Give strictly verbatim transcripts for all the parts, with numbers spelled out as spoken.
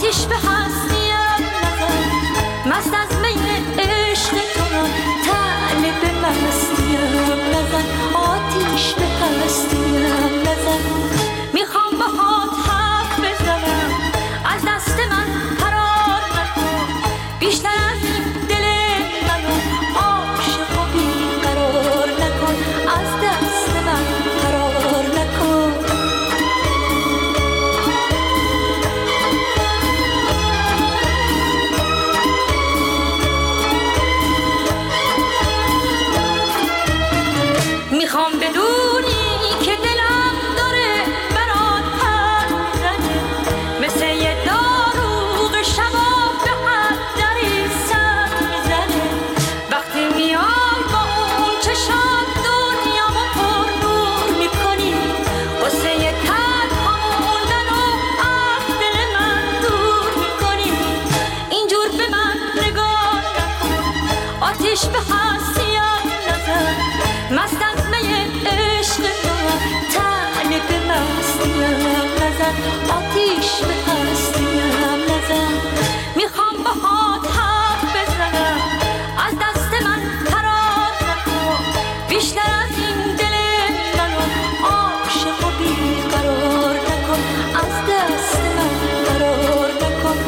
آتیش به هستیم نزن، مست از می عشق تو طالب مستیم نزن، آتیش به هستیم نزن. میخوام باهات حرف بزنم، از دست من فرار نکن، بیشتر از این دل منو عاشق و بیقرار نکن، از دست من فرار نکن. میخوام بدونی که دلم داره برات پر میزنه، مثل یه داروغ شباب به هر دری سر میزنه. وقتی میای با اون چشات دنیامو پر نور میکنی، واسه یه تنها موندن و از دل من دور میکنی. اینجور به من نگاه نکن، آتیش به هستیم نزن، مست از می عشق تو طالب مستیم نزن، آتیش به هستیم نزن. میخوام باهات حرف بزنم، از دست من فرار نکن، بیشتر از این دل منو عاشق و بیقرار نکن، از دست من فرار نکن.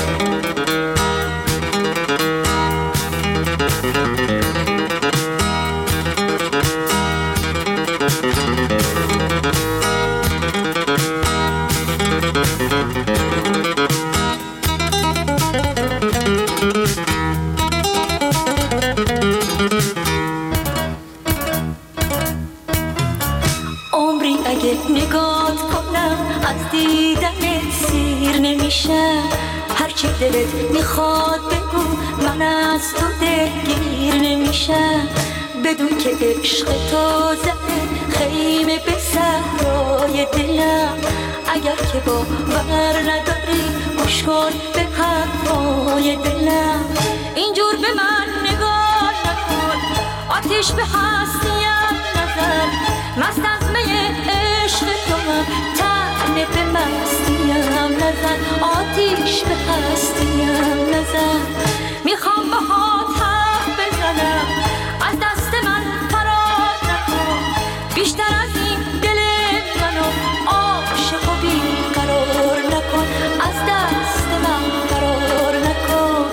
عمری اگه نگات کنم از دیدنت سیر نمیشم، هرچی دلت میخواد بگو من از تو دلگیر نمیشم. بدون که عشق تو زده خیمه به صحرای دلم، اگر که باور نداری گوش کن به حرفای دلم. اینجور به من نگاه نکن، آتیش به هستیم نزن، مست از می عشق تو طالب مستیم نزن، آتیش به هستیم نزن. میخوام باهات حرف بزنم، از دست من فرار نکن، بیشتر از این دل منو عاشق و بیقرار نکن، از دست من فرار نکن.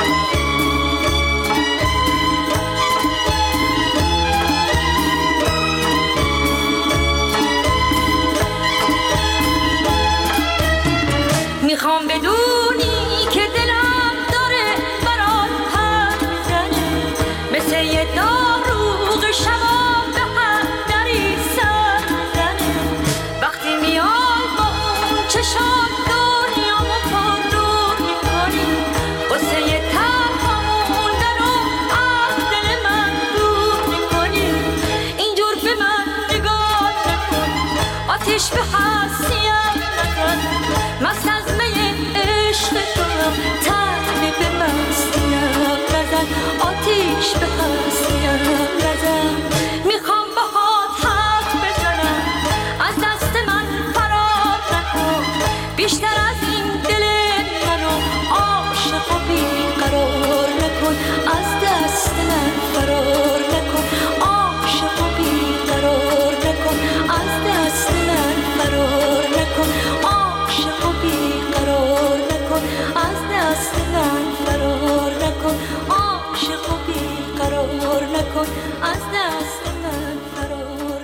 میخوام بدونی که دلم داره برات پر میزنه، مثل یه داروغ شباب به هر دری سر میزنه. وقتی میای با اون چشات دنیامو پر نور میکنی، واسه یه تنها موندن و از دل من دور میکنی. اینجور به من نگاه نکن، آتیش به هستیم نزن، مست از می عشق تو طالب مستیم نزن، آتیش به هستیم نزن. میخوام باهات حرف بزنم، از دست من فرار نکن، بیشتر از این دل منو عاشق و بیقرار نکن، از دست من فرار نکن، عاشق و بیقرار نکن، از دست من فرار نکن، عاشق و بیقرار نکن، از دست من فرار نکن، عاشق و بیقرار نکن، از دست من فرار.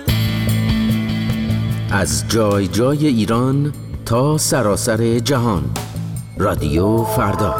از جای جای ایران تا سراسر جهان، رادیو فردا.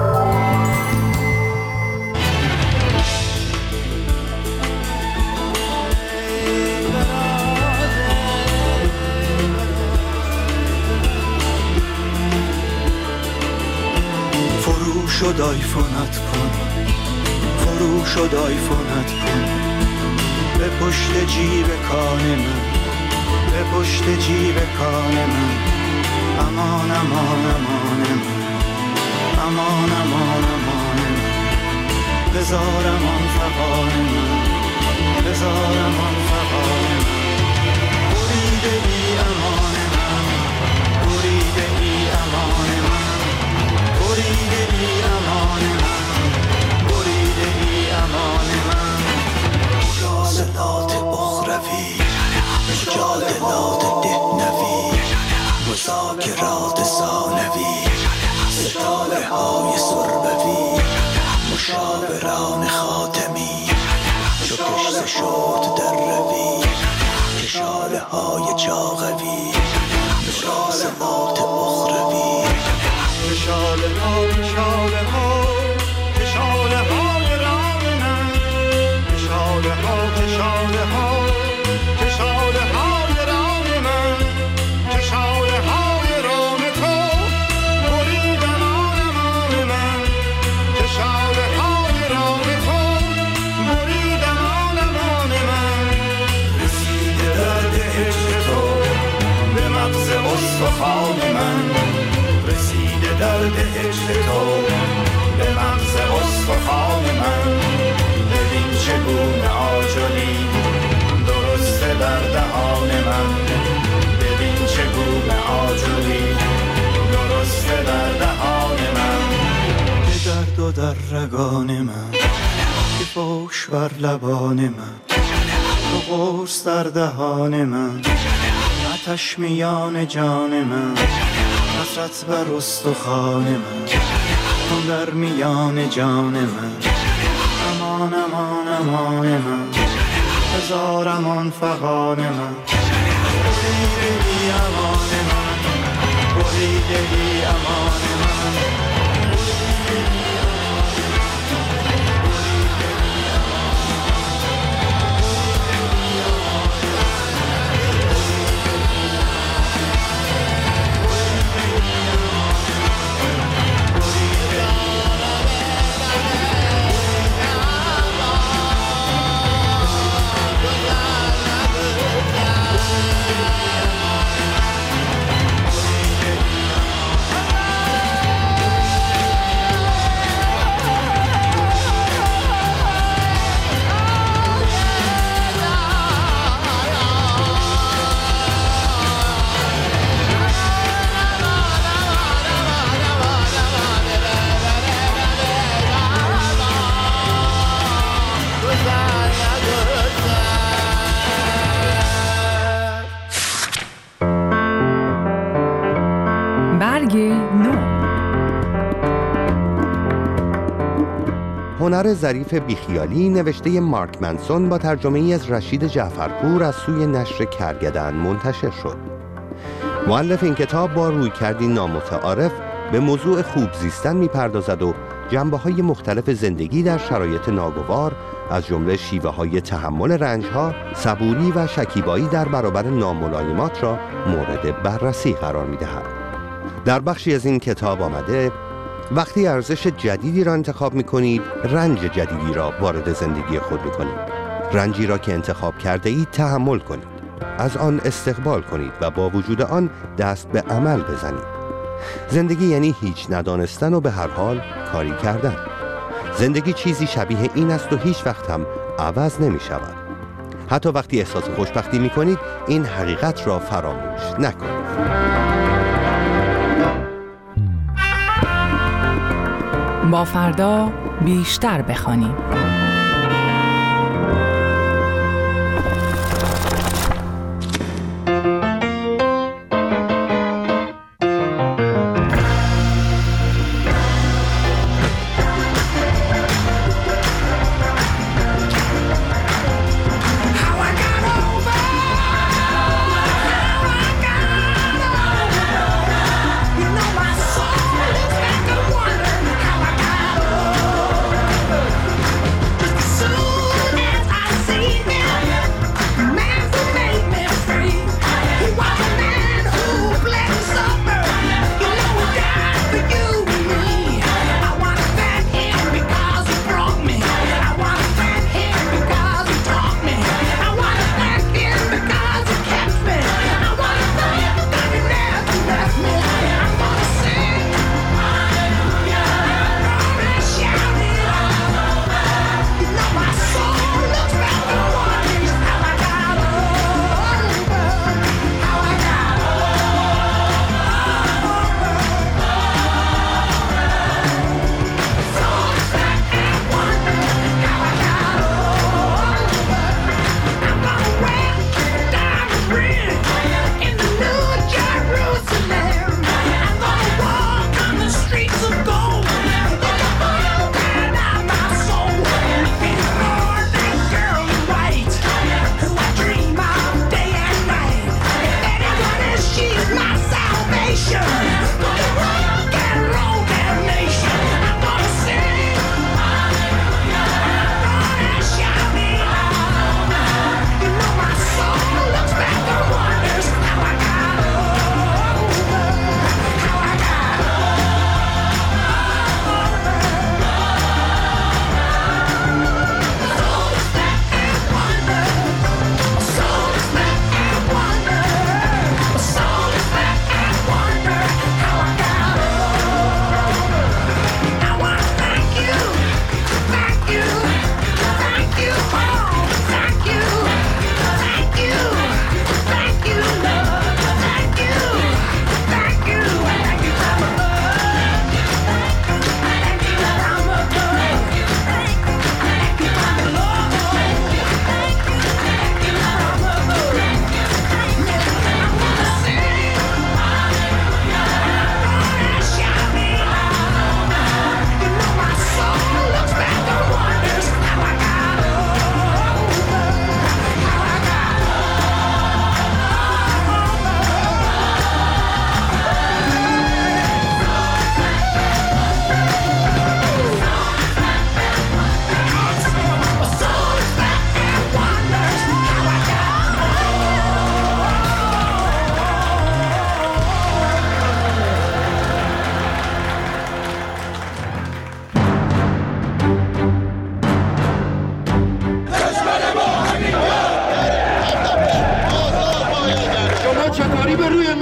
فرو شد آیفونت کن، فرو شد آیفونت کن، به پشت جیب کان من، به پشت جیب کان من. امان امان امان من، امان امان امان من، بذارم آن فغان من، بذارم آن فغان من. بریده ای امان من، بریده ای امان من، که راد ثانوی، ستاره های سربوی، مشاوران خاتمی، چو کشته شد در روی، کشاله های چاقوی، مراسمات اخروی، کشاله ها کشاله ها کشاله های رام من، کشاله ها کشاله ها کشاله های رام من، کشاله های رام تو بریدن آنمان من، کشاله های رام تو بریدن آنمان من، رسیده درد عشق تو به مغز استخوان من، رسیده درد عشق تو به مغز استخوان من، ببین چگونه آجالی درسته در دهان من، ببین چگونه آجالی درسته در دهان من، که درد و در رگان من، که فوش بر لبان من، تو قرص در دهان من، آتش میان جان من، حسرت بر استخوان من، تو در میان جان من، امان امان امان من، هزار امان فغان من، بریدگی امان من، بریدگی امان من. هنر ظریف بیخیالی نوشته مارک منسون با ترجمه ای از رشید جعفرپور از سوی نشر کرگدن منتشر شد. مؤلف این کتاب با رویکردی نامتعارف به موضوع خوب زیستن می‌پردازد و جنبه‌های مختلف زندگی در شرایط ناگوار از جمله شیوه‌های تحمل رنج‌ها، صبوری و شکیبایی در برابر ناملایمات را مورد بررسی قرار می‌دهد. در بخشی از این کتاب آمده وقتی ارزش جدیدی را انتخاب می‌کنید، رنج جدیدی را وارد زندگی خود می‌کنید. رنجی را که انتخاب کرده اید تحمل کنید، از آن استقبال کنید و با وجود آن دست به عمل بزنید. زندگی یعنی هیچ ندانستن و به هر حال کاری کردن. زندگی چیزی شبیه این است و هیچ وقت هم عوض نمی شود. حتی وقتی احساس خوشبختی می کنید، این حقیقت را فراموش نکنید. با فردا بیشتر بخوانیم.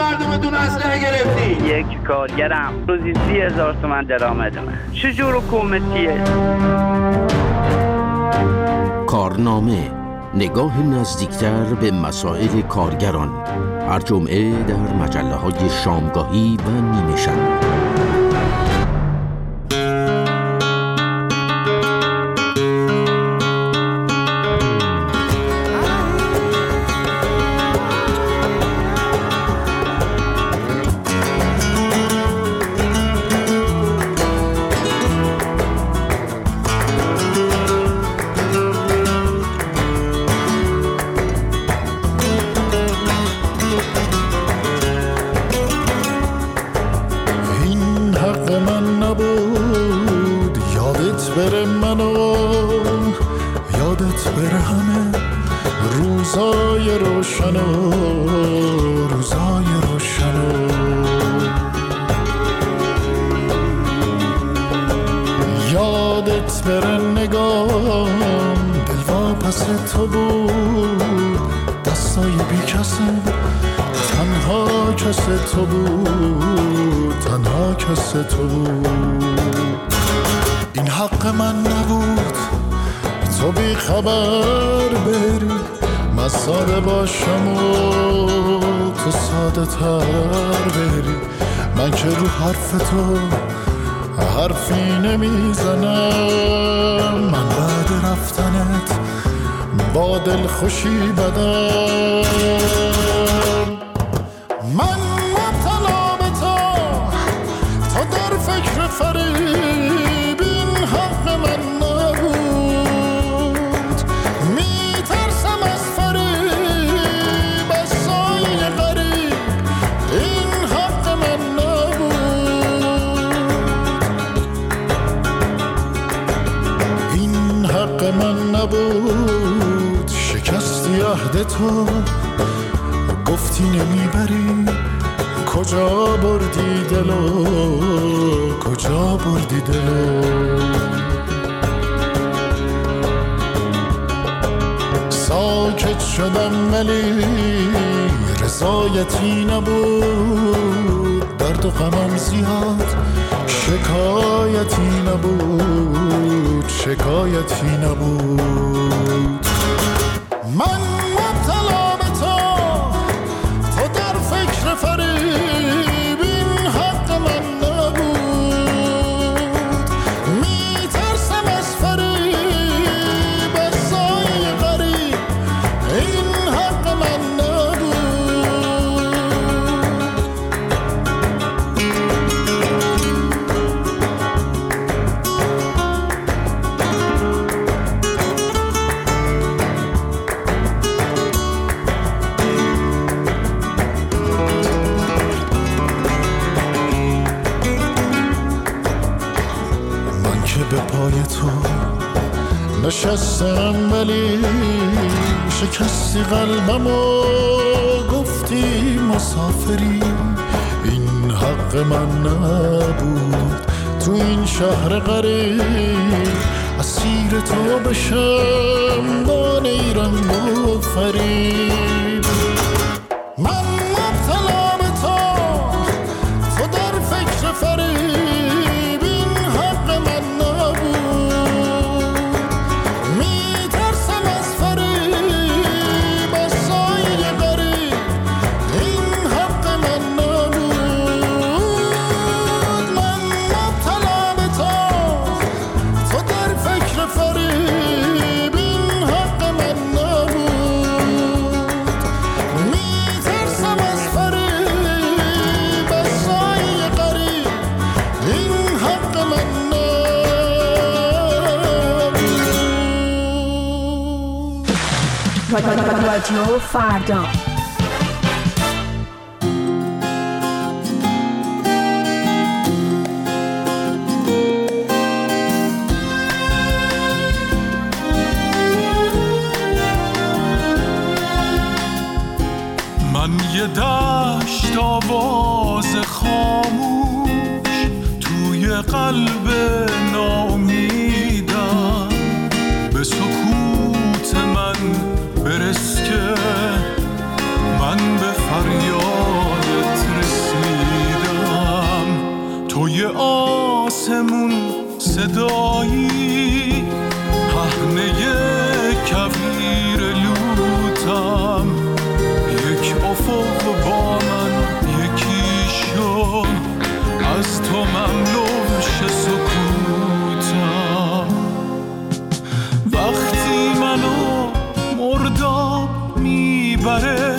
مردمتون اسلحه گرفتی؟ یک کارگرم روزی سی هزار تومن درآمدمه. چجور حکومتیه؟ کارنامه، نگاه نزدیکتر به مسائل کارگران، هر جمعه در مجله های شامگاهی و نیمه شب. تو بود دستای بی کسی، تنها کس تو بود، تنها کس تو بود. این حق من نبود تو بی خبر بری، من ساده باشم و تو ساده تر بری. من که رو حرف تو حرفی نمیزنم، من بعد رفتنت با دل خوشی بدم. من مبتلا به تو، تو در فکر فریب، این حق من نبود. میترسم از فریب، از سایه غریب، این حق من نبود. این حق من نبود. شکستی عهد تو، گفتی نمیبری، کجا بردی دلو، کجا بردی دلو. ساکت شدم ولی رضایتی نبود، درد و غمم زیاد شکایتی نبود، شکایتی نبود. من مبتلا به تو، تو در فکر فریب، این حق من نبود. میترسم از فریب، از سایه غریب، این حق من نبود. به پای تو نشستم ولی شکستی قلبم و گفتی مسافری، این حق من نبود. تو این شهر غریب اسیر تو بشم، با نیرنگ و فریب. من مبتلا به تو، تو در فکر فریب، این حق من نبود. میترسم از فریب، از سایه غریب، این حق من نبود. من مبتلا به تو، تو در فکر فریب، این حق من نبود. میترسم از فریب، از سایه غریب، این حق من نبود. رادیو فردا. من یه دشت آواز خاموش توی قلب نامیدم، به سکوت من برس که آسمون صدایی، پهنه کویر لوتم، یک افق با من یکی شو، از تو مملو شه سکوتم. وقتی منو مرداب میبره،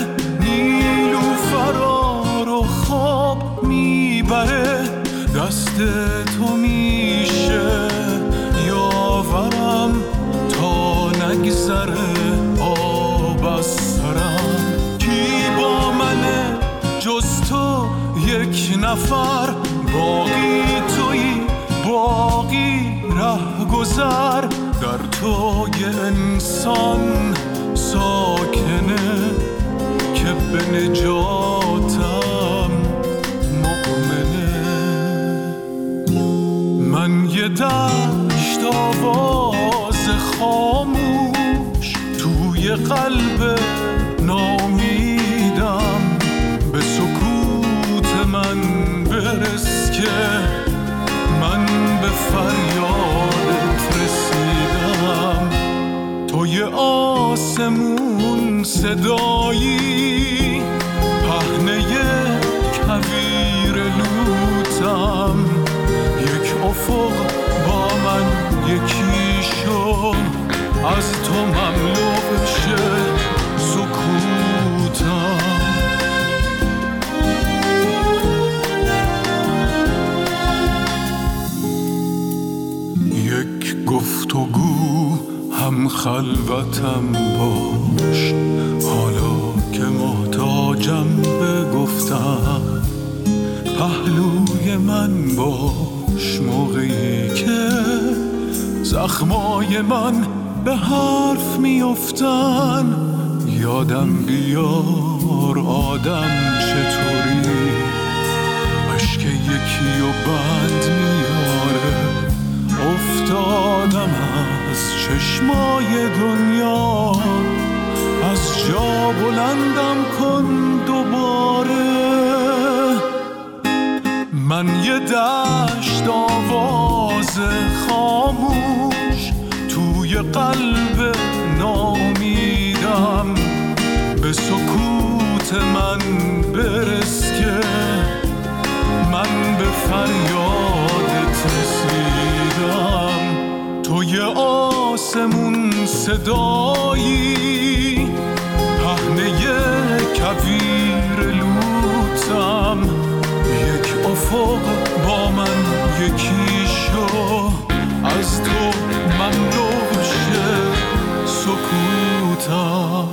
نیلوفرا رو خواب میبره، دست تو میشه یاورم تا نگذره آب از سرم. کی با منه جز تو یک نفر، باقی تویی باقی ره گذر، در تو یه انسان ساکنه که به نجاتم مؤمنه. من یه دشت آواز خاموش توی قلب نامیدم، به سکوت من برس که من به فریادت رسیدم. توی آسمون صدایی، پهنه کویر لوتم، یک افق با من یکی شو، از تو مملو بشه سکوتم. یک گفتگو هم خلوتم باش، حالا که محتاجم به گفتم، پهلوی من باش موقعی که زخمای من به حرف میافتن. یادم بیار آدم چطوری، عشق یکی و بند میاره. افتادم از چشمای دنیا، از جا بلندم کن دوباره. من یه دشت آواز خاموش توی قلب نامیدم، به سکوت من برس که من به فریادت رسیدم. توی آسمون صدایی، پهنه کویر لوتم، یک افق با من یکی شو، از تو مملو شه سکوتم.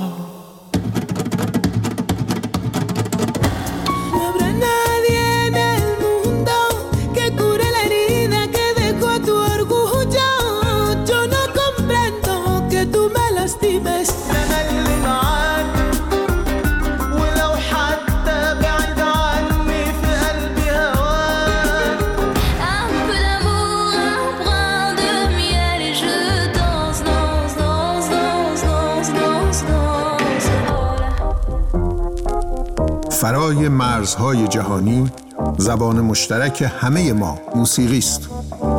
فرای مرزهای جهانی، زبان مشترک همه ما موسیقی است.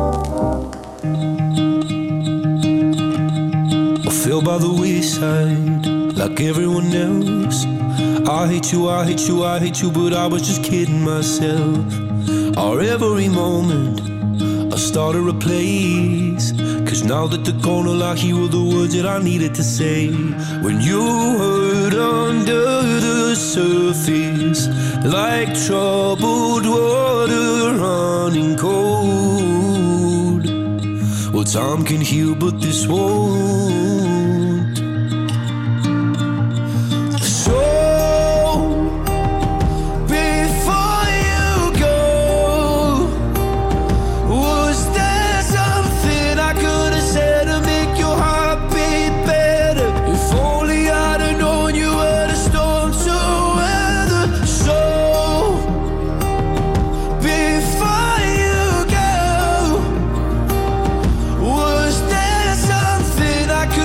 I fell by the wayside like everyone else. I hate you, I hate you, I hate you, but I was just kidding myself. Or every moment I started a place, cause now that the corner lock, you were the words that I needed to say. When you hurt under the surface, like troubled water running cold. Well, time can heal, but this won't. So before you go, was there something I could have said to make your heart beat better? If only I'd have known you were the storm to weather. So before you go, was there something I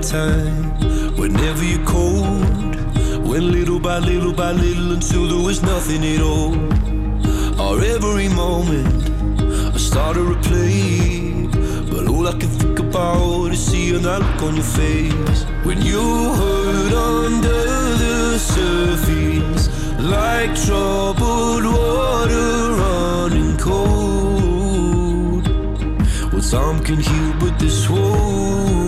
time. Whenever you're cold, went little by little by little until there was nothing at all. Or every moment I started to play, but all I can think about is seeing that look on your face. When you hurt under the surface, like troubled water running cold. Well, time can heal, but this won't.